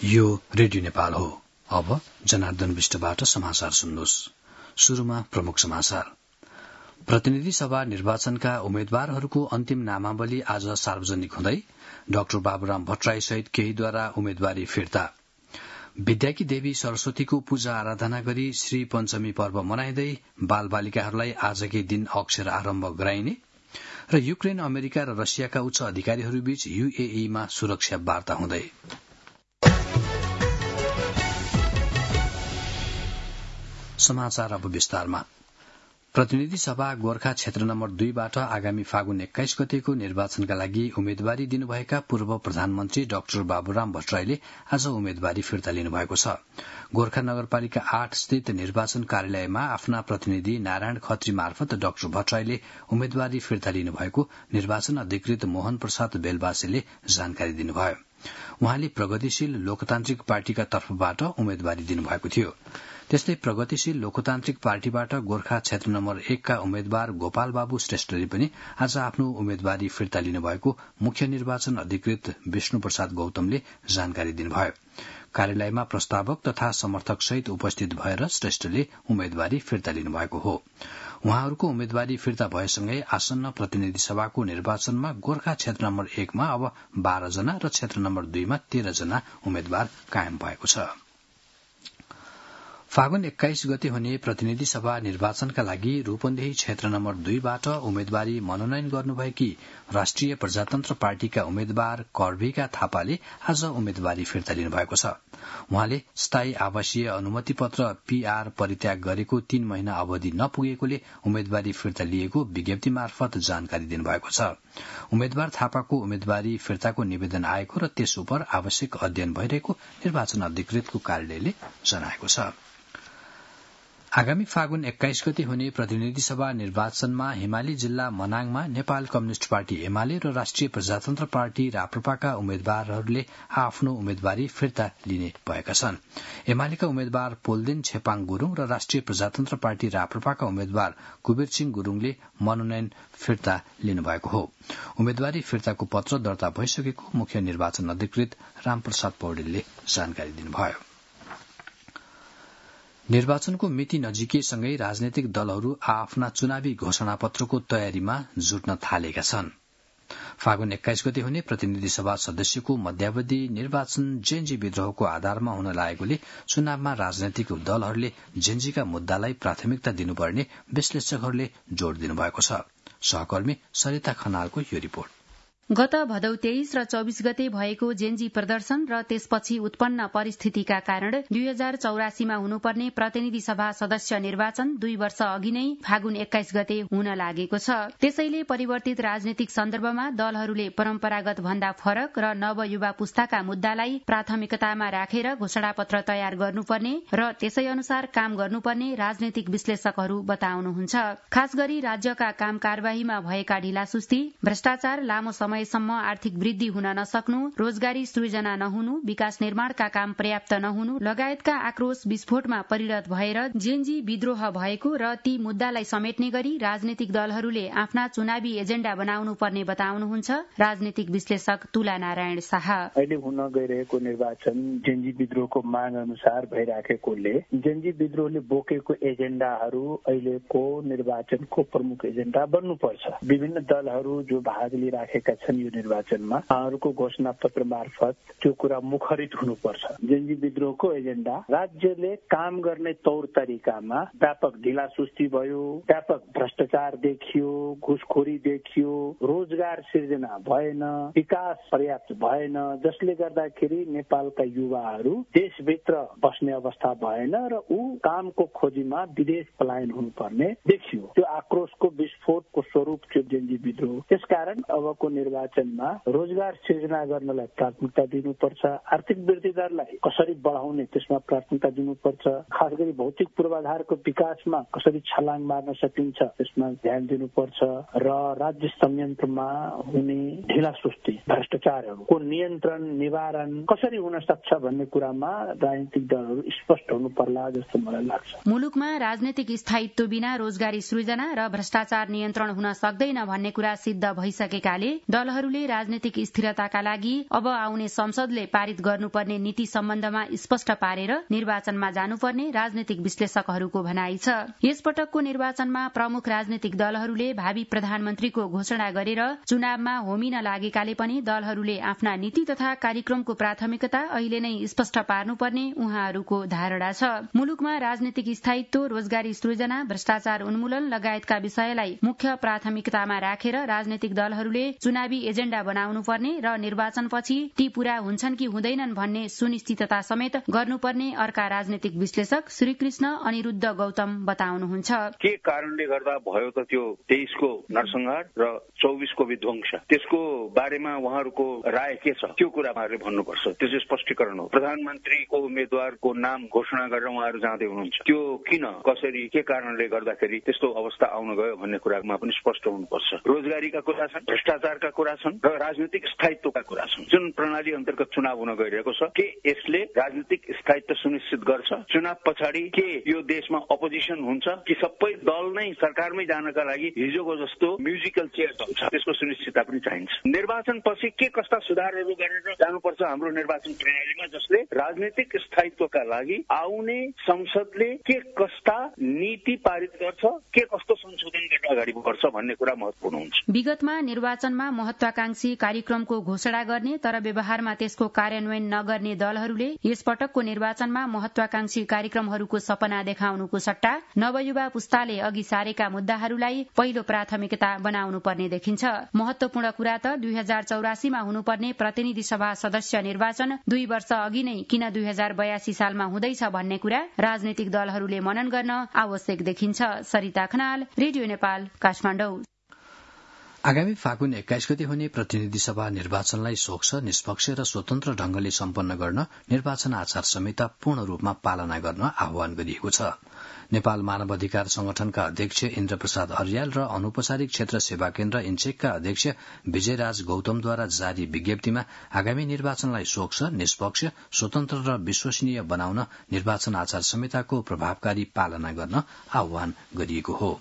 यो रेडियो नेपाल हो। अब जनार्दन विष्टबाट समाचार सुन्नुहोस्। शुरूमा प्रमुख समाचार। प्रतिनिधि सभा निर्वाचनका उम्मेद्वारहरूको अन्तिम नामावली आज सार्वजनिक हुँदै डाक्टर बाबुराम भट्टराई सहित केहीद्वारा उम्मेद्वारी फिर्ता। विद्याकी देवी सरस्वतीको पूजा आराधना गरी श्री पञ्चमी पर्व मनाइँदै बालबालिकाहरूलाई आजकै दिन अक्षर आरम्भ गराइने र युक्रेन, अमेरिका र रसियाका उच्च अधिकारीहरूबीच यूएईमा सुरक्षा वार्ता हुँदै। समाचार अब विस्तारमा। प्रतिनिधि सभा गोर्खा क्षेत्र नम्बर 2 बाट आगामी फागुन 21 गतेको निर्वाचनका लागि उम्मेद्वारी दिनुभएका पूर्व प्रधानमन्त्री डाक्टर बाबुराम भट्टराईले आज उम्मेद्वारी फिर्ता लिनुभएको छ। गोर्खा नगरपालिका 8 स्थित निर्वाचन कार्यालयमा आफ्ना प्रतिनिधि नारायण खत्री मार्फत डाक्टर भट्टराईले उम्मेद्वारी फिर्ता लिनुभएको निर्वाचन अधिकृत मोहन प्रसाद बेलबासेले जानकारी दिनुभयो। उहाँले प्रगतिशील लोकतान्त्रिक पार्टीका तर्फबाट उम्मेद्वारी दिनुभएको थियो। त्यस्तै प्रगतिशील लोकतान्त्रिक पार्टीबाट गोर्खा क्षेत्र नम्बर 1 का उम्मेद्वार गोपाल बाबु श्रेष्ठले पनि आज आफ्नो उम्मेद्वारी फिर्ता लिनुभएको मुख्य निर्वाचन अधिकृत विष्णु प्रसाद गौतमले जानकारी दिनुभयो। कार्यालयमा प्रस्तावक तथा समर्थक सहित उपस्थित भएर श्रेष्ठले उम्मेद्वारी फिर्ता लिनुभएको हो। उहाँहरूको उम्मेद्वारी फिर्ता भएसँगै आसन्न प्रतिनिधि सभाको निर्वाचनमा गोर्खा क्षेत्र नम्बर 1 मा अब 12 जना र क्षेत्र नम्बर 2 मा 13 जना उम्मेद्वार कायम भएको छ। फागुन 21 गते हुने प्रतिनिधि सभा निर्वाचनका लागि रूपन्देही क्षेत्र नम्बर 2 बाट उम्मेद्वारी मनोनयन गर्नुभएकी राष्ट्रिय प्रजातन्त्र पार्टीका उम्मेद्वार कर्भिका थापाले आज उम्मेद्वारी फिर्ता लिनुभएको छ। उहाँले स्थायी आवासीय अनुमति पत्र पीआर परित्याग गरेको 3 महिना अवधि नपुगेकोले उम्मेद्वारी फिर्ता लिएको विज्ञप्ति मार्फत जानकारी दिनुभएको छ। उम्मेद्वार थापाको उम्मेद्वारी फिर्ताको निवेदन आएको र त्यस उप आवश्यक अध्ययन भइरहेको निर्वाचन अधिकृतको कार्यालयले जनाएको छ। आगामी फागुन 21 गते हुने प्रतिनिधि सभा निर्वाचनमा हिमाली जिल्ला मनाङमा नेपाल कम्युनिष्ट पार्टी एमाले र राष्ट्रिय प्रजातन्त्र पार्टी राप्रपाका उम्मेद्वारहरूले आफ्नो उम्मेद्वारी फिर्ता लिने भएका छन्। एमालेका उम्मेद्वार पोल्देन छेपाङ गुरूङ र राष्ट्रिय प्रजातन्त्र पार्टी राप्रपाका उम्मेद्वार कुबेर सिंह गुरूङले मनोनयन फिर्ता लिनुभएको हो। उम्मेद्वारी फिर्ताको पत्र दर्ता भइसकेको मुख्य निर्वाचन अधिकृत रामप्रसाद पौडेलले जानकारी दिनुभयो। निर्वाचनको मिति नजिकैसँगै राजनैतिक दलहरू आफ्ना चुनावी घोषणापत्रको तयारीमा जुट्न थालेका छन्। फागुन 21 गते हुने प्रतिनिधि सभा सदस्यको मध्यावधि निर्वाचन जेन्जी विद्रोहको आधारमा हुन लागेकोले चुनावमा राजनैतिक दलहरूले जेन्जीका मुद्दालाई प्राथमिकता दिनुपर्ने विश्लेषकहरूले जोड़ दिनुभएको छ। सहकर्मी सरिता खनालको यो रिपोर्ट। गत भदौ 23 र 24 गते भएको जेन्जी प्रदर्शन र त्यसपछि उत्पन्न परिस्थितिका कारण 2084 मा हुनुपर्ने प्रतिनिधि सभा सदस्य निर्वाचन 2 वर्ष अघि नै फागुन 21 गते हुन लागेको छ। त्यसैले परिवर्तित राजनीतिक सन्दर्भमा दलहरूले परम्परागत भन्दा फरक र नवयुवा पुस्ताका मुद्दालाई प्राथमिकतामा राखेर घोषणापत्र तयार गर्नुपर्ने र त्यसै अनुसार काम गर्नुपर्ने राजनैतिक विश्लेषकहरू बताउनुहुन्छ। खास गरी राज्यका काम कारबाहीमा भएका ढिलासुस्ती, भ्रष्टाचार, लामो समयसम्म आर्थिक वृद्धि हुन नसक्नु, रोजगारी सृजना नहुनु, विकास निर्माणका काम पर्याप्त नहुनु लगायतका आक्रोश विस्फोटमा परिणत भएर जेन्जी विद्रोह भएको र ती मुद्दालाई समेट्ने गरी राजनीतिक दलहरूले आफ्ना चुनावी एजेण्डा बनाउनु पर्ने बताउनुहुन्छ राजनीतिक विश्लेषक तुला नारायण शाह। अहिले हुन गइरहेको निर्वाचन जेन्जी विद्रोहको माग अनुसार भइराखेकोले जेन्जी विद्रोहले बोकेको एजेण्डाहरू अहिलेको निर्वाचनको प्रमुख एजेण्डा बन्नुपर्छ। विभिन्न दलहरू जो भाग लिइराखेका छन् यो निर्वाचनमा उहाँहरूको घोषणा पत्र मार्फत त्यो कुरा मुखरित हुनुपर्छ। जेन्जी विद्रोहको एजेण्डा राज्यले काम गर्ने तौर तरिकामा व्यापक ढिलासुस्ती भयो, व्यापक भ्रष्टाचार देखियो, घुसखोरी देखियो, रोजगार सिर्जना भएन, विकास पर्याप्त भएन, जसले गर्दाखेरि नेपालका युवाहरू देशभित्र बस्ने अवस्था भएन र ऊ कामको खोजीमा विदेश पलायन हुनुपर्ने देखियो। त्यो आक्रोशको विस्फोटको स्वरूप थियो जेन्जी विद्रोह। त्यसकारण अबको निर्वाचनमा रोजगार सिर्जना गर्नलाई प्राथमिकता दिनुपर्छ, आर्थिक वृद्धि दरलाई कसरी बढाउने त्यसमा प्राथमिकता दिनुपर्छ, खास गरी भौतिक पूर्वाधारको विकासमा कसरी छलाङ मार्न सकिन्छ त्यसमा ध्यान दिनुपर्छ र राज्य संयन्त्रमा हुने ढिलासुस्ती, भ्रष्टाचारहरूको नियन्त्रण निवारण कसरी हुन सक्छ भन्ने कुरामा राजनीतिक दलहरू स्पष्ट हुनु पर्ला जस्तो मलाई लाग्छ। मुलुकमा राजनीतिक स्थायित्व बिना रोजगारी सृजना र भ्रष्टाचार नियन्त्रण हुन सक्दैन भन्ने कुरा सिद्ध भइसकेकाले दलहरूले राजनीतिक स्थिरताका लागि अब आउने संसदले पारित गर्नुपर्ने नीति सम्बन्धमा स्पष्ट पारेर निर्वाचनमा जानुपर्ने राजनीतिक विश्लेषकहरूको भनाई छ। यसपटकको निर्वाचनमा प्रमुख राजनीतिक दलहरूले भावी प्रधानमन्त्रीको घोषणा गरेर चुनावमा होमिन लागेकाले पनि दलहरूले आफ्ना नीति तथा कार्यक्रमको प्राथमिकता अहिले नै स्पष्ट पार्नुपर्ने उहाँहरूको धारणा छ। मुलुकमा राजनीतिक स्थायित्व, रोजगारी सृजना, भ्रष्टाचार उन्मूलन लगायतका विषयलाई मुख्य प्राथमिकतामा राखेर राजनीतिक दलहरूले चुनावी एजेण्डा बनाउनुपर्ने र निर्वाचनपछि ती पूरा हुन्छन् कि हुँदैनन् भन्ने सुनिश्चितता समेत गर्नुपर्ने अर्का राजनीतिक विश्लेषक श्रीकृष्ण अनिरुद्ध गौतम बताउनुहुन्छ। के कारणले गर्दा भयो त त्यो 23 को नरसंहार र 24 को विध्वंस, त्यसको बारेमा उहाँहरूको राय के छ त्यो कुरा उहाँहरूले भन्नुपर्छ। त्यसको स्पष्टीकरण हो। प्रधानमन्त्रीको उम्मेद्वारको नाम घोषणा गरेर उहाँहरू जाँदै हुनुहुन्छ, त्यो किन, कसरी, के कारणले गर्दाखेरि त्यस्तो अवस्था आउन गयो भन्ने कुरामा पनि स्पष्ट हुनुपर्छ। रोजगारीका कुरा छन्, भ्रष्टाचारका कुरा छन् र राजनीतिक स्थायित्वका कुरा छन्। जुन प्रणाली अन्तर्गत चुनाव हुन गइरहेको छ, के यसले राजनीतिक स्थायित्व सुनिश्चित गर्छ? चुनाव पछाडि के यो देशमा अपोजिसन हुन्छ कि सबै दल नै सरकारमै जानका लागि हिजोको जस्तो म्युजिकल चेयर चल्छ? त्यसको सुनिश्चितता पनि चाहिन्छ। निर्वाचन पछि के कस्ता सुधारहरू गरेर जानुपर्छ हाम्रो निर्वाचन प्रणालीमा, जसले राजनीतिक स्थायित्वका लागि आउने संसदले के कस्ता नीति पारित गर्छ, के कस्तो संशोधन गरेर अगाडि बढ्छ भन्ने कुरा महत्वपूर्ण हुन्छ। विगतमा निर्वाचनमा महत्वाकांक्षी कार्यक्रमको घोषणा गर्ने तर व्यवहारमा त्यसको कार्यान्वयन नगर्ने दलहरूले यसपटकको निर्वाचनमा महत्वाकांक्षी कार्यक्रमहरूको सपना देखाउनुको सट्टा नवयुवा पुस्ताले अघि सारेका मुद्दाहरूलाई पहिलो प्राथमिकता बनाउनु पर्ने देखिन्छ। महत्वपूर्ण कुरा त 2084 मा हुनुपर्ने प्रतिनिधि सभा सदस्य निर्वाचन 2 वर्ष अघि नै किन 2082 सालमा हुँदैछ भन्ने कुरा राजनीतिक दलहरूले मनन गर्न आवश्यक देखिन्छ। सरिता खनाल, रेडियो नेपाल, काठमाडौँ। आगामी फागुन 21 गते हुने प्रतिनिधि सभा निर्वाचनलाई स्वच्छ, निष्पक्ष र स्वतन्त्र ढंगले सम्पन्न गर्न निर्वाचन आचार संहिता पूर्ण रूपमा पालना गर्न आह्वान गरिएको छ। नेपाल मानव अधिकार संगठनका अध्यक्ष इन्द्र प्रसाद अर्याल र अनौपचारिक क्षेत्र सेवा केन्द्र इन्चेकका अध्यक्ष विजयराज गौतमद्वारा जारी विज्ञप्तिमा आगामी निर्वाचनलाई स्वच्छ, निष्पक्ष, स्वतन्त्र र विश्वसनीय बनाउन निर्वाचन आचार संहिताको प्रभावकारी पालना गर्न आह्वान गरिएको हो।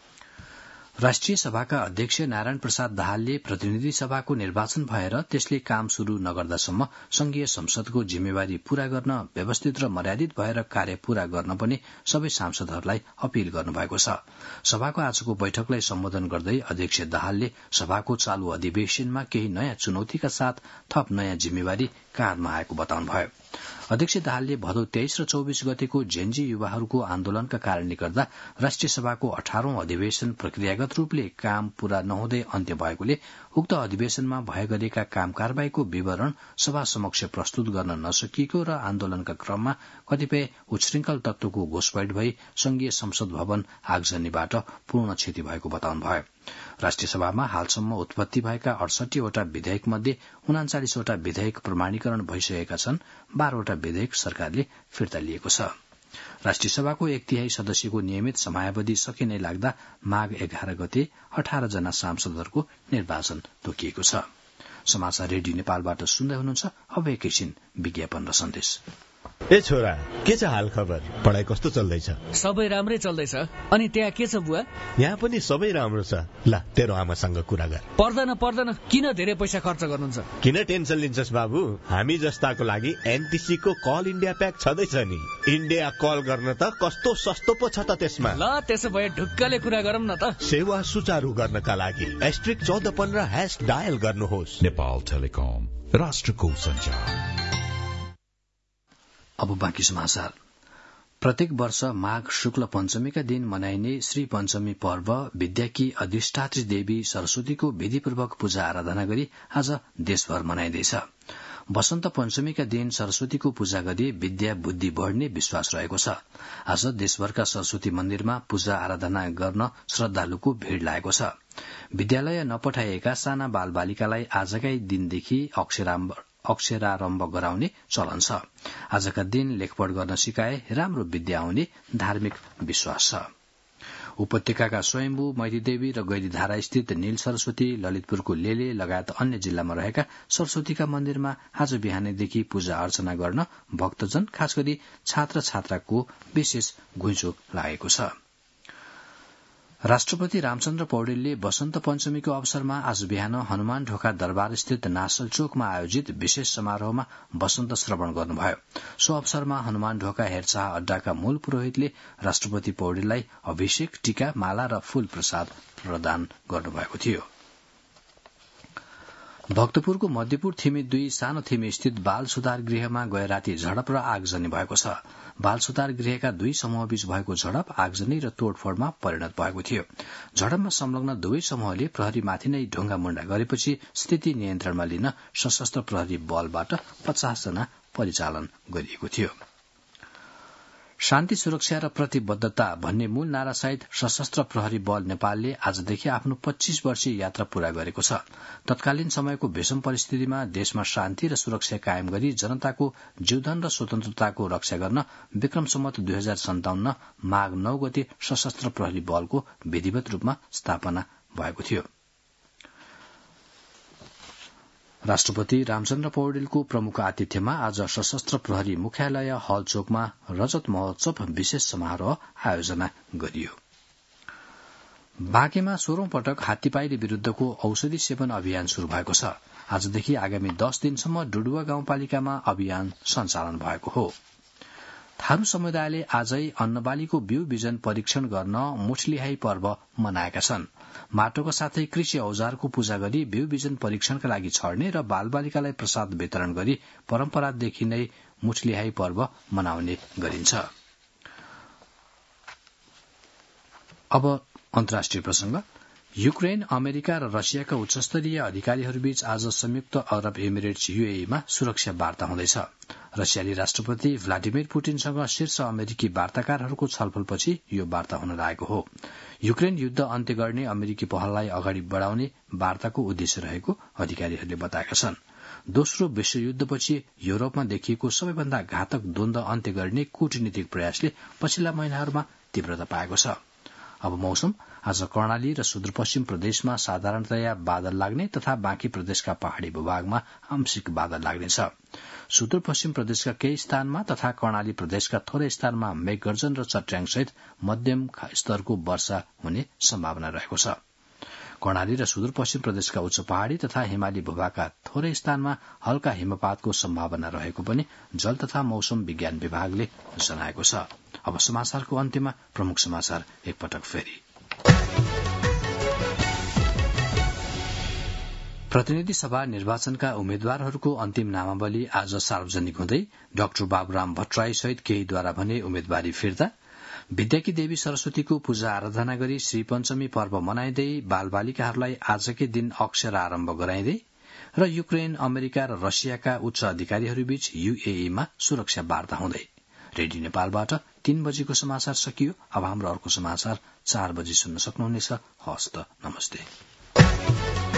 राष्ट्रिय सभाका अध्यक्ष नारायण प्रसाद दाहालले प्रतिनिधि सभाको निर्वाचन भएर त्यसले काम शुरू नगर्दासम्म संघीय संसदको जिम्मेवारी पूरा गर्न व्यवस्थित र मर्यादित भएर कार्य पूरा गर्न पनि सबै सांसदहरूलाई अपील गर्नुभएको छ। सभाको आजको बैठकलाई सम्बोधन गर्दै अध्यक्ष दाहालले सभाको चालू अधिवेशनमा केही नयाँ चुनौतीका साथ थप नयाँ जिम्मेवारी काँधमा आएको बताउनुभयो। अध्यक्ष दाहालले भदौ 23 र 24 गतेको जेनजी युवाहरूको आन्दोलनका कारणले गर्दा राष्ट्रिय सभाको 18औं अधिवेशन प्रक्रियागत रूपले काम पूरा नहुँदै अन्त्य भएकोले उक्त अधिवेशनमा भए गरेका काम कारबाहीको विवरण सभा समक्ष प्रस्तुत गर्न नसकिएको र आन्दोलनका क्रममा कतिपय उच्छृंखल तत्वको घुसपैठ भई संघीय संसद भवन आगजनीबाट पूर्ण क्षति भएको बताउनुभयो। राष्ट्रिय सभामा हालसम्म उत्पत्ति भएका 68 वटा विधेयक मध्ये 39 वटा विधेयक प्रमाणीकरण भइसकेका छन्। 12 वटा विधेयक सरकारले फिर्ता लिएको छ। राष्ट्रिय सभाको 1/3 सदस्यको नियमित समयावधि सकिने लाग्दा माघ 11 गते 18 जना सांसदहरूको निर्वाचन तोकिएको छ। समाचार रेडियो नेपालबाट सुन्दै हुनुहुन्छ। अब एकैछिन विज्ञापन र सन्देश। ए छोरा, के छ हाल खबर? पढाइ कस्तो चल्दैछ? सबै राम्रै चल्दैछ। अनि त्यहाँ के छ बुवा? यहाँ पनि सबै राम्रो छ। ल, तेरो आमासँग कुरा गर। पर्दैन, किन धेरै पैसा खर्च गर्नुहुन्छ? किन टेन्सन लिन्छस् बाबु? हामी जस्ताको लागि एनटीसी को कल इन्डिया प्याक छँदैछ नि। इन्डिया कल गर्न त कस्तो सस्तो पो छ त त्यसमा। ल, त्यसो भए ढुक्कले कुरा गरौँ न त। सेवा सुचारू गर्नका लागि *1415# डायल गर्नुहोस्। नेपाल टेलिकम, राष्ट्रको सञ्चार। अब बाँकी समाचार। प्रत्येक वर्ष माघ शुक्ल पञ्चमीका दिन मनाइने श्री पञ्चमी पर्व विद्याकी अधिष्ठात्री देवी सरस्वतीको विधिपूर्वक पूजा आराधना गरी आज देशभर मनाइँदैछ। वसन्त पञ्चमीका दिन सरस्वतीको पूजा गरी विद्या बुद्धि बढ़ने विश्वास रहेको छ। आज देशभरका सरस्वती मन्दिरमा पूजा आराधना गर्न श्रद्धालुको भीड़ लागेको छ। विद्यालय नपठाइएका साना बालबालिकालाई आजकै दिनदेखि अक्षरारम्भ गराउने चलन छ। आजका दिन लेखपढ गर्न सिकाए राम्रो विद्या आउने धार्मिक विश्वास छ। उपत्यकाका स्वयम्भू, मैतीदेवी र गैरीधारा स्थित नील सरस्वती, ललितपुरको लेले लगायत अन्य जिल्लामा रहेका सरस्वतीका मन्दिरमा आज बिहानैदेखि पूजा अर्चना गर्न भक्तजन खास गरी छात्र छात्राको विशेष घुइँचो लागेको छ। राष्ट्रपति रामचन्द्र पौडेलले वसन्त पञ्चमीको अवसरमा आज बिहान हनुमान ढोका दरबार स्थित नासल चोकमा आयोजित विशेष समारोहमा वसन्त श्रवण गर्नुभयो। सो अवसरमा हनुमान ढोका हेरचाह अड्डाका मूल पुरोहितले राष्ट्रपति पौडेललाई अभिषेक, टीका, माला र फूल प्रसाद प्रदान गर्नुभएको थियो। भक्तपुरको मध्यपुर थिमी 2 सानो थिमी स्थित बाल सुधार गृहमा गए राति झडप र आगजनी भएको छ। बाल सुधार गृहका 2 समूहबीच भएको झडप आगजनी र तोडफोडमा परिणत भएको थियो। झडपमा संलग्न दुवै समूहले प्रहरीमाथि नै ढुङ्गा मुण्डा गरेपछि स्थिति नियन्त्रणमा लिन सशस्त्र प्रहरी बलबाट 50 जना परिचालन गरिएको थियो। शान्ति, सुरक्षा र प्रतिबद्धता भन्ने मूल नारासहित सशस्त्र प्रहरी बल नेपालले आजदेखि आफ्नो 25 वर्षीय यात्रा पूरा गरेको छ। तत्कालीन समयको विषम परिस्थितिमा देशमा शान्ति र सुरक्षा कायम गरी जनताको जीवधन र स्वतन्त्रताको रक्षा गर्न विक्रम सम्वत 2057 माघ 9 गते सशस्त्र प्रहरी बलको विधिवत रूपमा स्थापना भएको थियो। राष्ट्रपति रामचन्द्र पौडेलको प्रमुख आतिथ्यमा आज सशस्त्र प्रहरी मुख्यालय हल चोकमा रजत महोत्सव विशेष समारोह आयोजना गरियो। बाँकेमा 16औं पटक हात्तीपाइले विरूद्धको औषधि सेवन अभियान शुरू भएको छ। आजदेखि आगामी 10 दिनसम्म डुडुवा गाउँपालिकामा अभियान सञ्चालन भएको हो। थारू समुदायले आजै अन्नबालीको बिउ बिजन परीक्षण गर्न मुठलिहाई पर्व मनाएका छन्। माटोका साथै कृषि औजारको पूजा गरी बिउ बिजन परीक्षणका लागि छर्ने र बालबालिकालाई प्रसाद वितरण गरी परम्परादेखि नै मुठलिहाई पर्व मनाउने गरिन्छ। अब अन्तर्राष्ट्रिय प्रसंग। युक्रेन, अमेरिका र रसियाका उच्चस्तरीय अधिकारीहरूबीच आज संयुक्त अरब इमिरेट्स यूएईमा सुरक्षा वार्ता हुँदैछ। रसियाली राष्ट्रपति भ्लादिमिर पुटिनसँग शीर्ष अमेरिकी वार्ताकारहरूको छलफलपछि यो वार्ता हुन लागेको हो। युक्रेन युद्ध अन्त्य गर्ने अमेरिकी पहललाई अगाडि बढ़ाउने वार्ताको उद्देश्य रहेको अधिकारीहरूले बताएका छन्। दोस्रो विश्वयुद्धपछि युरोपमा देखिएको सबैभन्दा घातक द्वन्द अन्त्य गर्ने कूटनीतिक प्रयासले पछिल्ला महिनाहरूमा तीव्रता पाएको छ। अब मौसम। आज कर्णाली र सुदूरपश्चिम प्रदेशमा साधारणतया बादल लाग्ने तथा बाँकी प्रदेशका पहाड़ी भूभागमा आंशिक बादल लाग्नेछ। सुदूरपश्चिम प्रदेशका केही स्थानमा तथा कर्णाली प्रदेशका थोरै स्थानमा मेघगर्जन र चट्याङसहित मध्यम स्तरको वर्षा हुने सम्भावना रहेको छ। कर्णाली र सुदूरपश्चिम प्रदेशका उच्च पहाड़ी तथा हिमाली भूभागका थोरै स्थानमा हल्का हिमपातको सम्भावना रहेको पनि जल तथा मौसम विज्ञान विभागले जनाएको छ। अब समाचारको अन्त्यमा प्रमुख समाचार एकपटक फेरि। प्रतिनिधि सभा निर्वाचनका उम्मेद्वारहरूको अन्तिम नामावली आज सार्वजनिक हुँदै डाक्टर बाबुराम भट्टराई सहित केहीद्वारा भने उम्मेद्वारी फिर्ता। विद्याकी देवी सरस्वतीको पूजा आराधना गरी श्री पञ्चमी पर्व मनाइँदै बालबालिकाहरूलाई आजकै दिन अक्षर आरम्भ गराइँदै र युक्रेन, अमेरिका र रसियाका उच्च अधिकारीहरूबीच यूएईमा सुरक्षा वार्ता हुँदै। रेडियो नेपालबाट 3 बजेको समाचार सकियो। अब हाम्रो अर्को समाचार 4 बजे सुन्न सक्नुहुनेछ। हस्त नमस्ते।